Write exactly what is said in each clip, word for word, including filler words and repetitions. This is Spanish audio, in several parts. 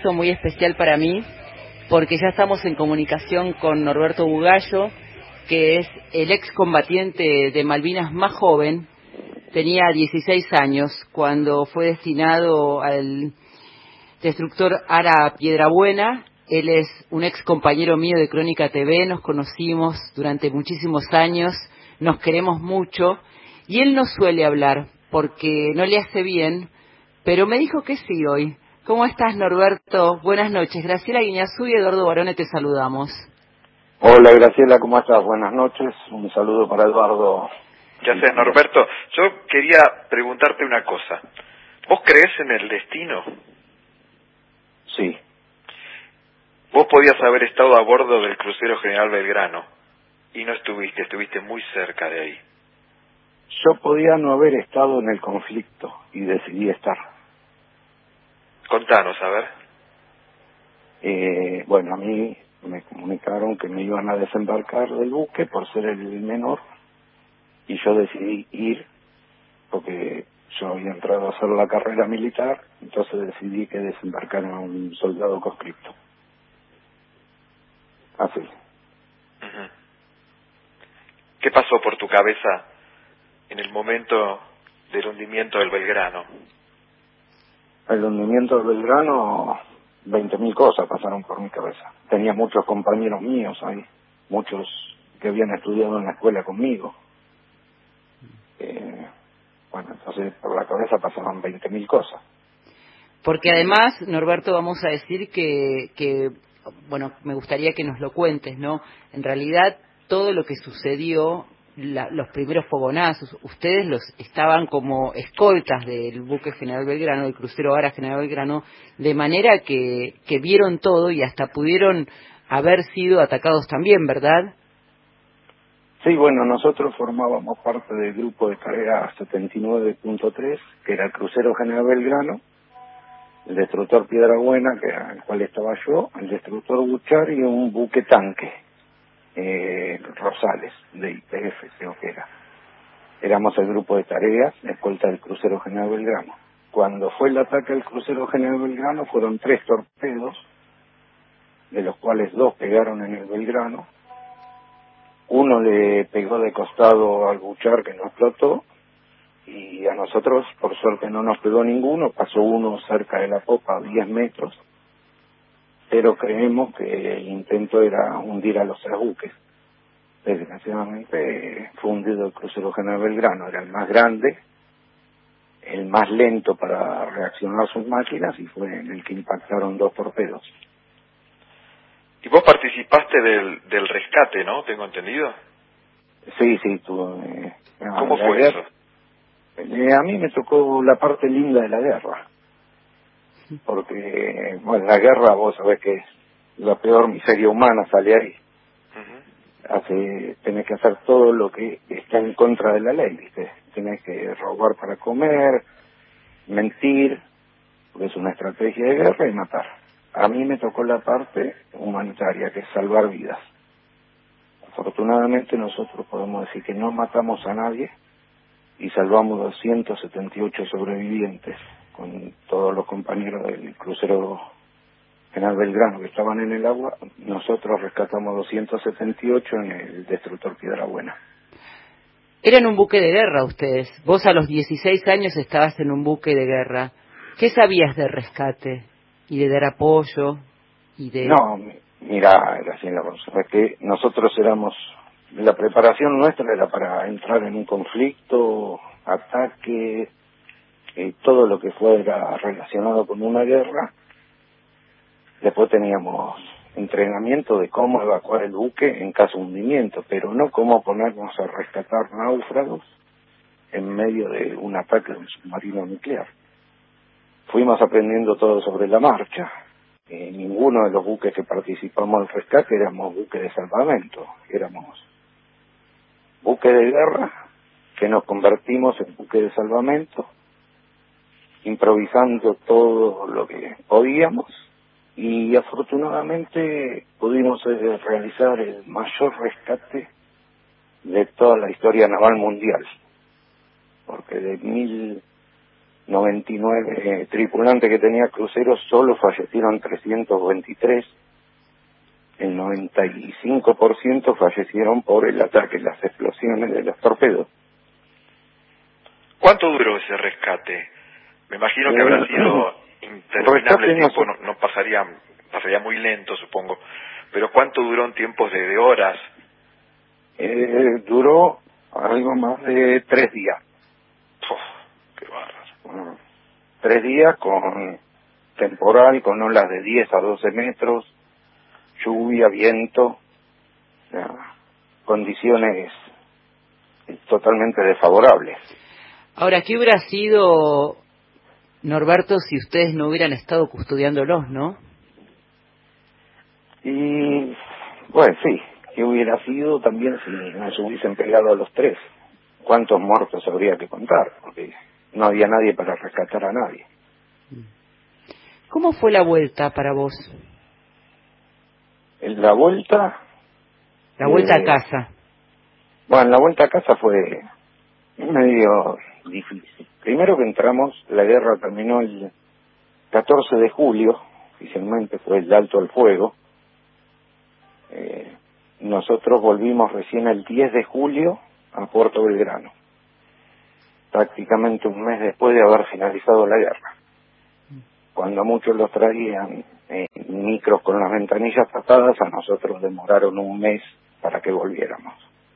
abrazo muy especial para mí, porque ya estamos en comunicación con Norberto Bugallo, que es el excombatiente de Malvinas más joven. Tenía dieciséis años cuando fue destinado al destructor Ara Piedrabuena. Él es un ex compañero mío de Crónica T V, nos conocimos durante muchísimos años, nos queremos mucho, y él no suele hablar porque no le hace bien, pero me dijo que sí hoy. ¿Cómo estás, Norberto? Buenas noches. Graciela Guiñazú y Eduardo Barone te saludamos. Hola, Graciela, ¿cómo estás? Buenas noches. Un saludo para Eduardo. Ya sé, Norberto, yo quería preguntarte una cosa. ¿Vos creés en el destino? Sí. Vos podías haber estado a bordo del crucero General Belgrano y no estuviste, estuviste muy cerca de ahí. Yo podía no haber estado en el conflicto y decidí estar. Contanos, a ver. Eh, bueno, a mí me comunicaron que me iban a desembarcar del buque por ser el menor y yo decidí ir porque yo había entrado a hacer la carrera militar, entonces decidí que desembarcara a un soldado conscripto. Así. Uh-huh. ¿Qué pasó por tu cabeza en el momento del hundimiento del Belgrano? El hundimiento del Belgrano, veinte mil cosas pasaron por mi cabeza. Tenía muchos compañeros míos ahí, muchos que habían estudiado en la escuela conmigo. Eh, bueno, entonces por la cabeza pasaban veinte mil cosas. Porque además, Norberto, vamos a decir que, que, bueno, me gustaría que nos lo cuentes, ¿no? En realidad, todo lo que sucedió, la, los primeros fogonazos, ustedes los estaban como escoltas del buque General Belgrano, del crucero Ara General Belgrano, de manera que, que vieron todo y hasta pudieron haber sido atacados también, ¿verdad? Sí, bueno, nosotros formábamos parte del grupo de tarea setenta y nueve punto tres, que era el crucero General Belgrano, el destructor Piedrabuena, que era el cual estaba yo, el destructor Buchar y un buque tanque, eh, Rosales, de I P F, creo que era. Éramos el grupo de tareas, la escolta del crucero General Belgrano. Cuando fue el ataque al crucero General Belgrano fueron tres torpedos, de los cuales dos pegaron en el Belgrano. Uno le pegó de costado al Buchar, que no explotó, y a nosotros, por suerte, no nos pegó ninguno. Pasó uno cerca de la popa a diez metros, pero creemos que el intento era hundir a los tres buques. Desgraciadamente fue hundido el crucero General Belgrano, era el más grande, el más lento para reaccionar sus máquinas, y fue en el que impactaron dos torpedos. Y vos participaste del, del rescate, ¿no? ¿Tengo entendido? Sí, sí, tuve... Eh, ¿Cómo fue guerra, eso? eh, a mí me tocó la parte linda de la guerra, porque, bueno, la guerra, vos sabés que es la peor miseria humana, sale ahí. Uh-huh. Hace, tenés que hacer todo lo que está en contra de la ley, ¿viste? Tenés que robar para comer, mentir, porque es una estrategia de guerra, y matar. A mí me tocó la parte humanitaria, que es salvar vidas. Afortunadamente nosotros podemos decir que no matamos a nadie y salvamos doscientos setenta y ocho sobrevivientes con todos los compañeros del crucero General Belgrano que estaban en el agua. Nosotros rescatamos doscientos setenta y ocho en el destructor Piedrabuena. Eran un buque de guerra ustedes. Vos a los dieciséis años estabas en un buque de guerra. ¿Qué sabías de rescate y de dar apoyo y de...? No, mira, Graciela, es que nosotros éramos, la preparación nuestra era para entrar en un conflicto, ataque, eh, todo lo que fuera relacionado con una guerra. Después teníamos entrenamiento de cómo evacuar el buque en caso de hundimiento, pero no cómo ponernos a rescatar náufragos en medio de un ataque de un submarino nuclear. Fuimos aprendiendo todo sobre la marcha. Eh, ninguno de los buques que participamos del rescate éramos buques de salvamento, éramos buques de guerra que nos convertimos en buques de salvamento, improvisando todo lo que podíamos, y afortunadamente pudimos eh, realizar el mayor rescate de toda la historia naval mundial, porque de mil noventa y nueve eh, tripulantes que tenía crucero, solo fallecieron trescientos veintitrés. El noventa y cinco por ciento fallecieron por el ataque, las explosiones de los torpedos. ¿Cuánto duró ese rescate? Me imagino que habrá sido interminable el tiempo, no, no pasaría, pasaría muy lento, supongo. Pero ¿cuánto duró en tiempos de, de horas? Eh, duró algo más de tres días. Uf, qué bárbaro. Bueno, tres días con temporal, con olas de diez a doce metros, lluvia, viento, o sea, condiciones totalmente desfavorables. Ahora, ¿qué hubiera sido, Norberto, si ustedes no hubieran estado custodiándolos, no? Y, bueno, sí, ¿qué hubiera sido también si nos hubiesen pegado a los tres? ¿Cuántos muertos habría que contar? Porque no había nadie para rescatar a nadie. ¿Cómo fue la vuelta para vos? En la vuelta... La vuelta eh, a casa. Bueno, la vuelta a casa fue medio difícil. Primero que entramos, la guerra terminó el catorce de julio, oficialmente fue el alto al fuego. Eh, nosotros volvimos recién el diez de julio a Puerto Belgrano, prácticamente un mes después de haber finalizado la guerra. Cuando muchos los traían en micros con las ventanillas tapadas, a nosotros demoraron un mes para que volviéramos.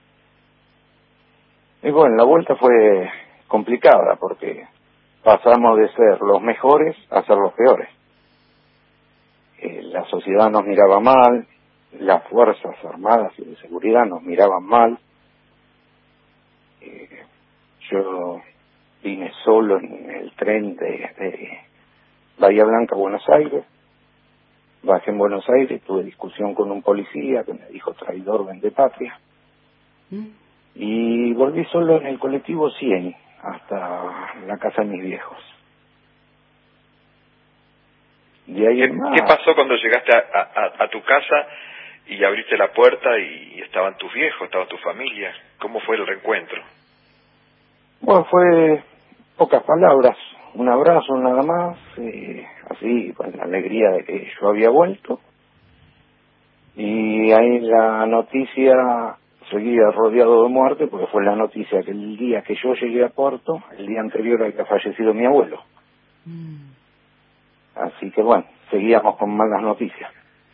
Y bueno, la vuelta fue complicada porque pasamos de ser los mejores a ser los peores. Eh, la sociedad nos miraba mal, las fuerzas armadas y de seguridad nos miraban mal. Eh, yo vine solo en el tren de, de Bahía Blanca a Buenos Aires. Bajé en Buenos Aires, tuve discusión con un policía que me dijo traidor, vendepatria. ¿Mm? Y volví solo en el colectivo cien hasta la casa de mis viejos. De ahí ¿Qué, en más, ¿Qué pasó cuando llegaste a, a, a tu casa y abriste la puerta y estaban tus viejos, estaba tu familia? ¿Cómo fue el reencuentro? Bueno, fue pocas palabras, un abrazo nada más, eh, así con la alegría de que yo había vuelto. Y ahí la noticia seguía rodeado de muerte, porque fue la noticia que el día que yo llegué a Puerto, el día anterior había fallecido mi abuelo. Mm. Así que bueno, seguíamos con malas noticias.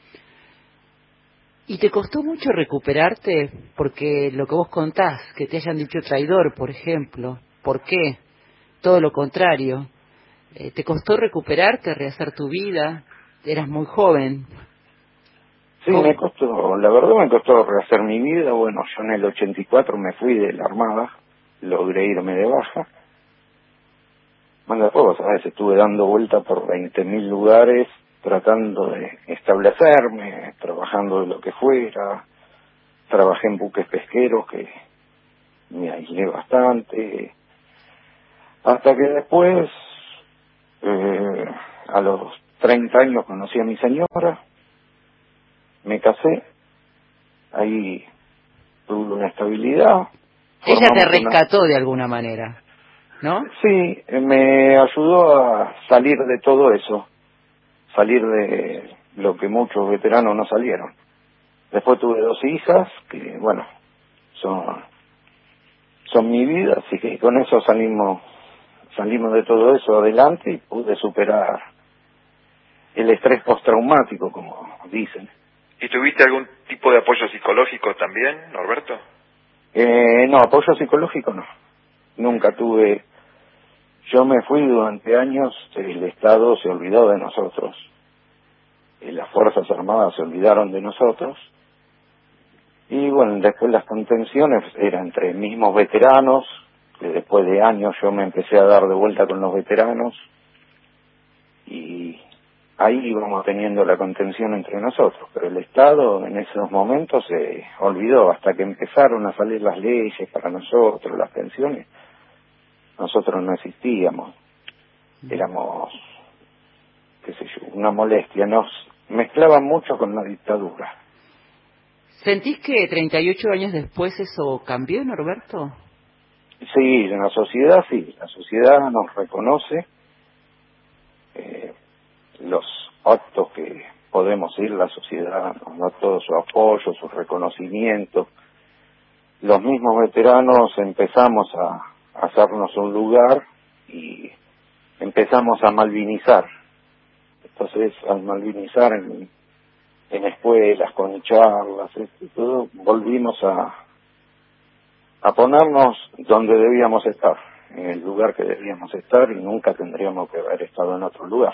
¿Y te costó mucho recuperarte? Porque lo que vos contás, que te hayan dicho traidor, por ejemplo, ¿por qué? Todo lo contrario. Eh, ¿Te costó recuperarte, rehacer tu vida? Eras muy joven. Sí, ¿Cómo? me costó, la verdad me costó rehacer mi vida. Bueno, yo en el ochenta y cuatro me fui de la Armada, logré irme de baja. Bueno, después, vos sabés, estuve dando vuelta por veinte mil lugares, tratando de establecerme, trabajando de lo que fuera. Trabajé en buques pesqueros, que me aislé bastante. Hasta que después, eh, a los treinta años, conocí a mi señora. Me casé, ahí tuve una estabilidad. Ella te rescató una... de alguna manera, ¿no? Sí, me ayudó a salir de todo eso, salir de lo que muchos veteranos no salieron. Después tuve dos hijas, que bueno, son, son mi vida, así que con eso salimos, salimos de todo eso adelante y pude superar el estrés postraumático, como dicen. ¿Y tuviste algún tipo de apoyo psicológico también, Norberto? Eh, no, apoyo psicológico no. Nunca tuve. Yo me fui durante años, el Estado se olvidó de nosotros. Y las Fuerzas Armadas se olvidaron de nosotros. Y bueno, después las contenciones eran entre mismos veteranos, que después de años yo me empecé a dar de vuelta con los veteranos. Y ahí íbamos teniendo la contención entre nosotros, pero el Estado en esos momentos se olvidó, hasta que empezaron a salir las leyes para nosotros, las pensiones, nosotros no existíamos, éramos, qué sé yo, una molestia, nos mezclaban mucho con la dictadura. ¿Sentís que treinta y ocho años después eso cambió, Norberto? Sí, en la sociedad sí, la sociedad nos reconoce eh, los actos que podemos ir, la sociedad nos da todo su apoyo, su reconocimiento. Los mismos veteranos empezamos a, a hacernos un lugar y empezamos a malvinizar. Entonces, al malvinizar en, en escuelas, con charlas, esto y todo, volvimos a a ponernos donde debíamos estar, en el lugar que debíamos estar, y nunca tendríamos que haber estado en otro lugar.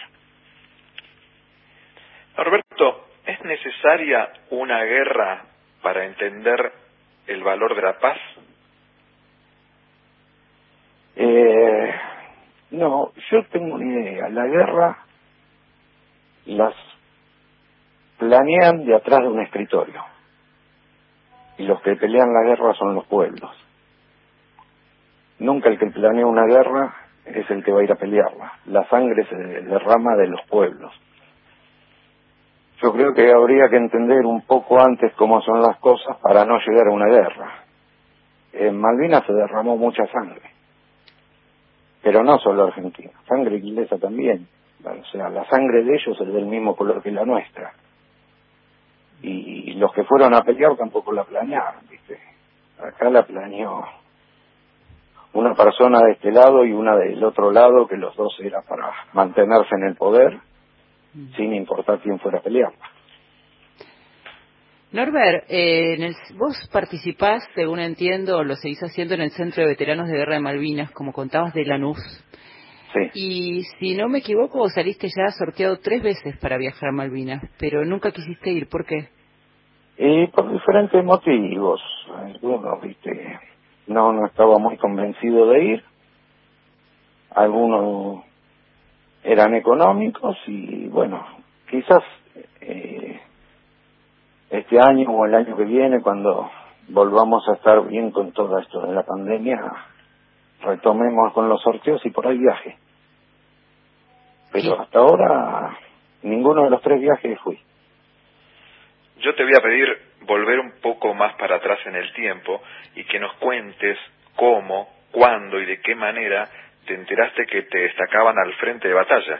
Norberto, ¿es necesaria una guerra para entender el valor de la paz? Eh, no, yo tengo una idea. La guerra las planean de atrás de un escritorio. Y los que pelean la guerra son los pueblos. Nunca el que planea una guerra es el que va a ir a pelearla. La sangre se derrama de los pueblos. Yo creo que habría que entender un poco antes cómo son las cosas para no llegar a una guerra. En Malvinas se derramó mucha sangre, pero no solo argentina, sangre inglesa también. O sea, la sangre de ellos es del mismo color que la nuestra. Y los que fueron a pelear tampoco la planearon, ¿viste? Acá la planeó una persona de este lado y una del otro lado, que los dos era para mantenerse en el poder, mm. sin importar quién fuera a pelear. Norbert, eh, en el, vos participás, según entiendo, lo seguís haciendo en el Centro de Veteranos de Guerra de Malvinas, como contabas, de Lanús. Sí. Y si no me equivoco, vos saliste ya sorteado tres veces para viajar a Malvinas, pero nunca quisiste ir. ¿Por qué? Y por diferentes motivos. Algunos, viste, no, no estaba muy convencido de ir. Algunos eran económicos y, bueno, quizás eh, este año o el año que viene, cuando volvamos a estar bien con todo esto de la pandemia, retomemos con los sorteos y por ahí viaje. Pero hasta ahora ninguno de los tres viajes fui. Yo te voy a pedir volver un poco más para atrás en el tiempo y que nos cuentes cómo, cuándo y de qué manera te enteraste que te destacaban al frente de batalla.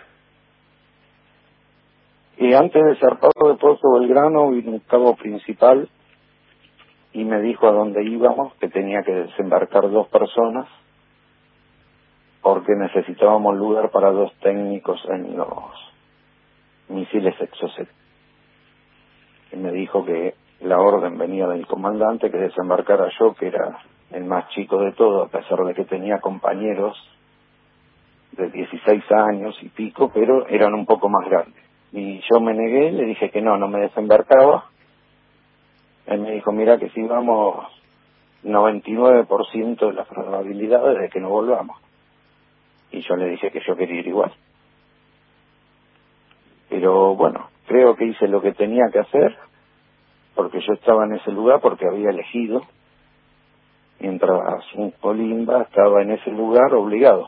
Y antes de zarpar de Pozo Belgrano vino un cabo principal y me dijo a dónde íbamos, que tenía que desembarcar dos personas porque necesitábamos lugar para dos técnicos en los misiles Exocet. Y me dijo que la orden venía del comandante, que desembarcara yo, que era el más chico de todo, a pesar de que tenía compañeros de dieciséis años y pico, pero eran un poco más grandes. Y yo me negué, le dije que no, no me desembarcaba. Él me dijo, mira que si vamos noventa y nueve por ciento de las probabilidades de que no volvamos. Y yo le dije que yo quería ir igual. Pero bueno, creo que hice lo que tenía que hacer, porque yo estaba en ese lugar porque había elegido, mientras un colimba estaba en ese lugar obligado.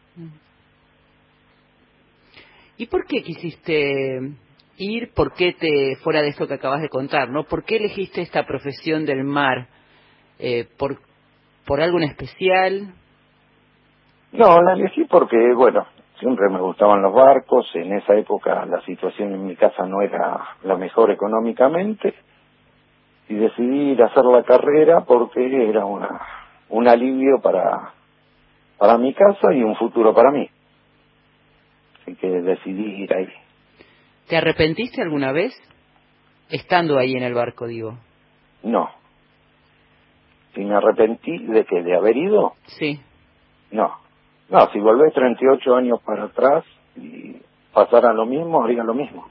¿Y por qué quisiste ir? ¿Por qué te, fuera de esto que acabas de contar, ¿no? ¿Por qué elegiste esta profesión del mar? Eh, ¿por, ¿Por algo en especial? No, la elegí porque, bueno, siempre me gustaban los barcos. En esa época la situación en mi casa no era la mejor económicamente. Y decidí ir a hacer la carrera porque era una un alivio para, para mi casa y un futuro para mí. Así que decidí ir ahí. ¿Te arrepentiste alguna vez? Estando ahí en el barco, digo. No. ¿Si me arrepentí de qué? ¿De haber ido? Sí. No. No, si volvés treinta y ocho años para atrás y pasara lo mismo, haría lo mismo.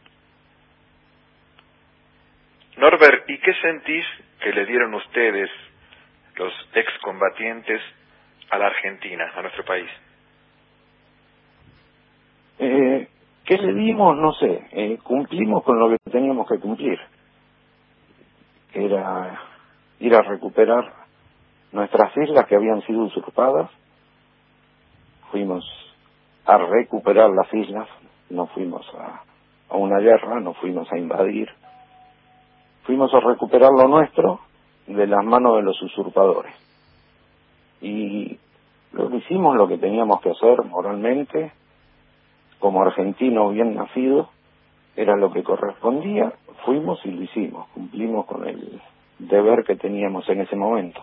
Norbert, ¿y qué sentís que le dieron ustedes, los excombatientes, a la Argentina, a nuestro país? Eh, ¿Qué le dimos? No sé. Eh, cumplimos con lo que teníamos que cumplir. Era ir a recuperar nuestras islas que habían sido usurpadas. Fuimos a recuperar las islas, no fuimos a, a una guerra, no fuimos a invadir. Fuimos a recuperar lo nuestro de las manos de los usurpadores. Y lo que hicimos, lo que teníamos que hacer moralmente, como argentino bien nacido, era lo que correspondía, fuimos y lo hicimos, cumplimos con el deber que teníamos en ese momento.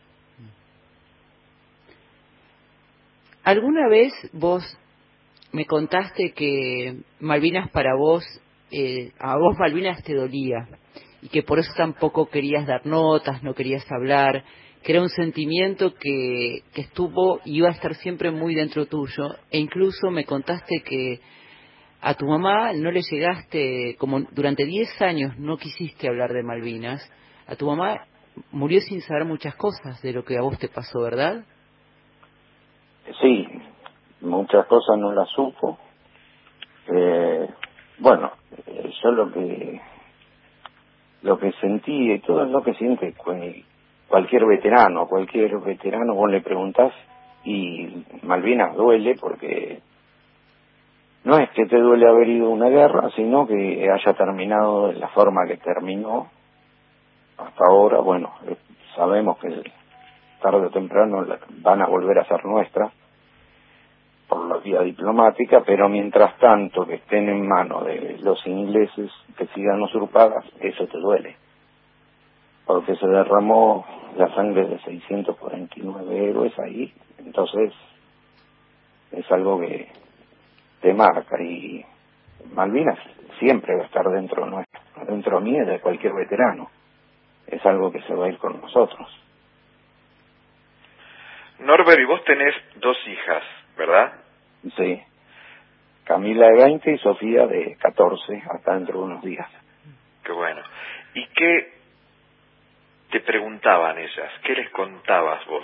¿Alguna vez vos me contaste que Malvinas para vos, eh, a vos Malvinas te dolía, y que por eso tampoco querías dar notas, no querías hablar, que era un sentimiento que, que estuvo y iba a estar siempre muy dentro tuyo, e incluso me contaste que a tu mamá no le llegaste, como durante diez años no quisiste hablar de Malvinas, a tu mamá murió sin saber muchas cosas de lo que a vos te pasó, ¿verdad? Sí, muchas cosas no las supo. Eh, bueno, eh, yo lo que lo que sentí y todo es lo que siente cualquier veterano. Cualquier veterano vos le preguntás y Malvinas duele porque no es que te duele haber ido a una guerra, sino que haya terminado de la forma que terminó hasta ahora. Bueno, eh, sabemos que tarde o temprano la, van a volver a ser nuestras por la vía diplomática, pero mientras tanto que estén en manos de los ingleses, que sigan usurpadas, eso te duele, porque se derramó la sangre de seiscientos cuarenta y nueve héroes ahí. Entonces es algo que te marca, y Malvinas siempre va a estar dentro nuestro, dentro mío y de cualquier veterano. Es algo que se va a ir con nosotros. Norbert, y vos tenés dos hijas, ¿verdad? Sí, Camila de veinte y Sofía de catorce, hasta dentro de unos días. Qué bueno. ¿Y qué te preguntaban ellas? ¿Qué les contabas vos?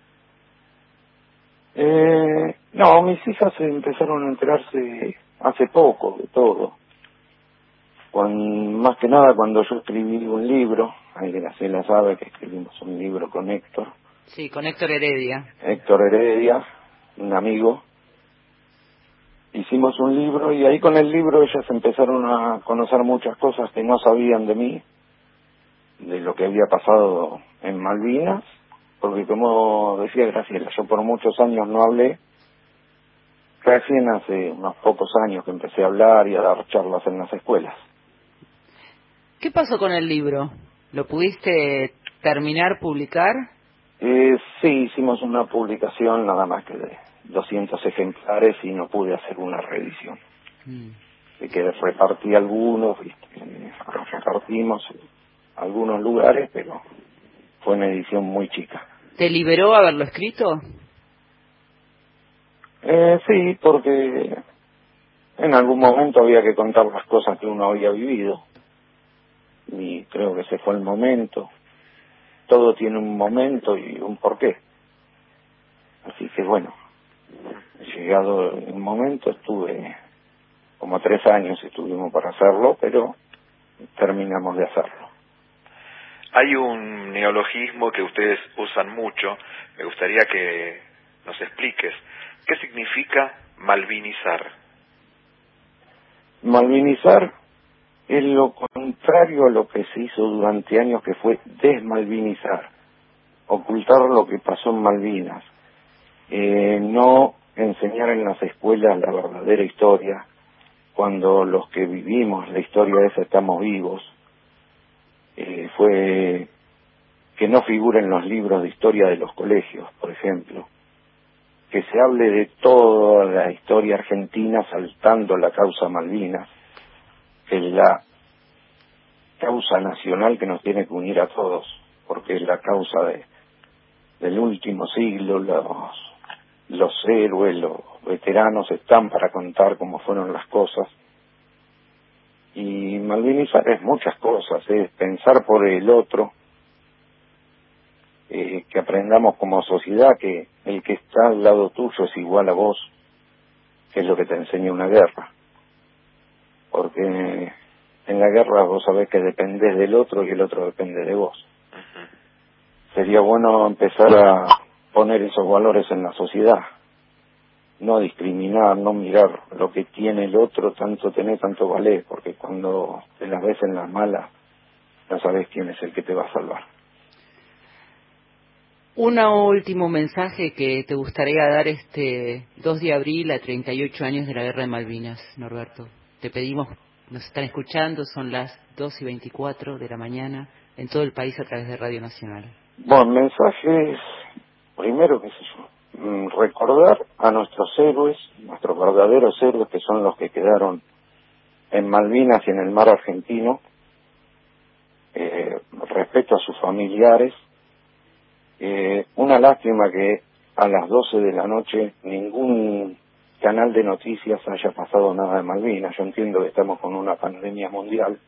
Eh, no, mis hijas empezaron a enterarse hace poco de todo. Con, más que nada cuando yo escribí un libro, ahí se la sabe que escribimos un libro con Héctor. Sí, con Héctor Heredia. Héctor Heredia, un amigo. Hicimos un libro y ahí con el libro ellas empezaron a conocer muchas cosas que no sabían de mí, de lo que había pasado en Malvinas, porque como decía Graciela, yo por muchos años no hablé. Recién hace unos pocos años que empecé a hablar y a dar charlas en las escuelas. ¿Qué pasó con el libro? ¿Lo pudiste terminar, publicar? Eh, sí, hicimos una publicación nada más que de doscientos ejemplares y no pude hacer una reedición. Mm. De que repartí algunos, ¿viste? Los repartimos en algunos lugares, pero fue una edición muy chica. ¿Te liberó haberlo escrito? Eh, sí, porque en algún momento había que contar las cosas que uno había vivido y creo que ese fue el momento. Todo tiene un momento y un porqué. Así que bueno, llegado el momento, estuve como tres años estuvimos para hacerlo, pero terminamos de hacerlo. Hay un neologismo que ustedes usan mucho, me gustaría que nos expliques. ¿Qué significa malvinizar? Malvinizar es lo contrario a lo que se hizo durante años, que fue desmalvinizar, ocultar lo que pasó en Malvinas, eh, no enseñar en las escuelas la verdadera historia, cuando los que vivimos la historia esa estamos vivos. Eh, fue que no figure en los libros de historia de los colegios, por ejemplo, que se hable de toda la historia argentina saltando la causa Malvinas, que es la causa nacional que nos tiene que unir a todos, porque es la causa de, del último siglo. Los, los héroes, los veteranos están para contar cómo fueron las cosas. Y malvinizar es muchas cosas, es pensar por el otro, eh, que aprendamos como sociedad que el que está al lado tuyo es igual a vos, que es lo que te enseña una guerra. Porque en la guerra vos sabés que dependés del otro y el otro depende de vos. Uh-huh. Sería bueno empezar a poner esos valores en la sociedad, no discriminar, no mirar lo que tiene el otro, tanto tenés, tanto valés, porque cuando te las ves en las malas, ya sabés quién es el que te va a salvar. Un último mensaje que te gustaría dar este dos de abril a treinta y ocho años de la Guerra de Malvinas, Norberto. Te pedimos, nos están escuchando, son las dos y veinticuatro de la mañana en todo el país a través de Radio Nacional. Bueno, el mensaje es, primero, qué sé yo, recordar a nuestros héroes, nuestros verdaderos héroes, que son los que quedaron en Malvinas y en el mar argentino, eh, respeto a sus familiares. Eh, una lástima que a las doce de la noche ningún canal de noticias haya pasado nada de Malvinas. Yo entiendo que estamos con una pandemia mundial,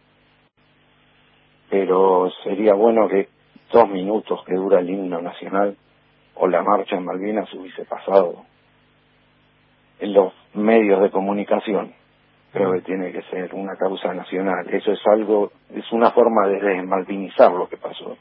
pero sería bueno que dos minutos que dura el himno nacional o la marcha en Malvinas hubiese pasado en los medios de comunicación. Creo que tiene que ser una causa nacional. Eso es algo, es una forma de desmalvinizar lo que pasó.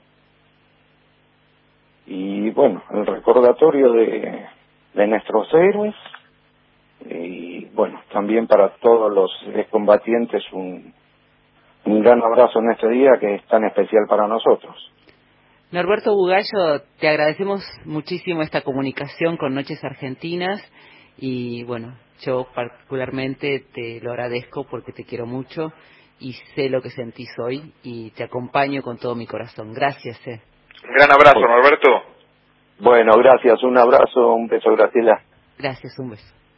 Y bueno, el recordatorio de, de nuestros héroes, y bueno, también para todos los excombatientes un, un gran abrazo en este día que es tan especial para nosotros. Norberto Bugallo, te agradecemos muchísimo esta comunicación con Noches Argentinas y bueno, yo particularmente te lo agradezco porque te quiero mucho y sé lo que sentís hoy y te acompaño con todo mi corazón. Gracias. Eh. Un gran abrazo, Norberto. Bueno, gracias, un abrazo, un beso, Graciela. Gracias, un beso.